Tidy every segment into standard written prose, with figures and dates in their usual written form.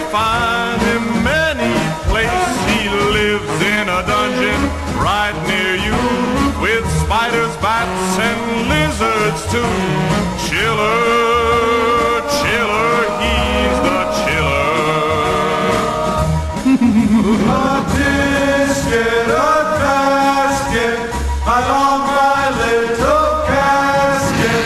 find him any place. He lives in a dungeon right near you, with spiders, bats, and lizards too. Chiller, chiller, he's the chiller. A biscuit, a basket, along my little casket.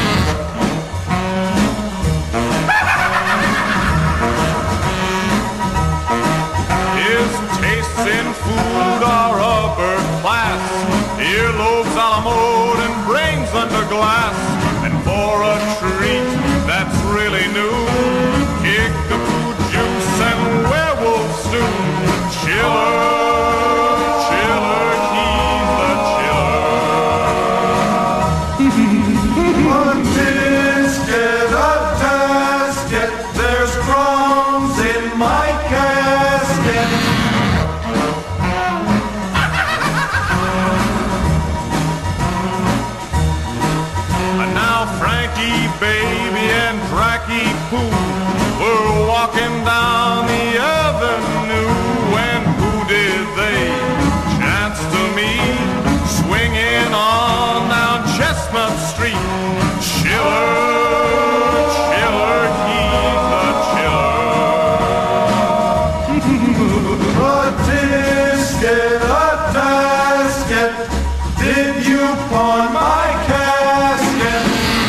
His tastes in food are upper class, earlobes a la mode and brains under glass. And for a treat that's really new, kickapoo juice and werewolf stew. Chiller, chiller, he's the chiller. A biscuit, a basket, there's crumbs in my casket. And now Frankie, baby, and Dracky Pooh were walking down the avenue, and who did they chance to meet? Swinging on down Chestnut Street. Chiller, chiller, he's the chiller. A biscuit, a basket, did you pawn my casket?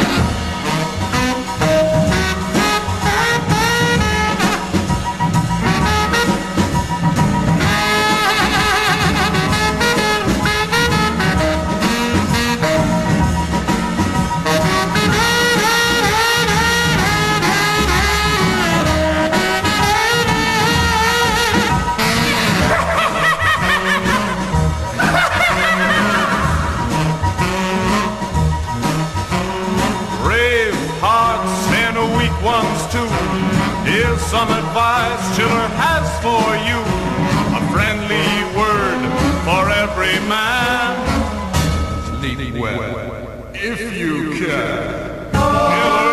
Brave hearts and weak ones too. Here's some advice Chiller has for you. A friendly word for every man. Sleep well if you can. Chiller.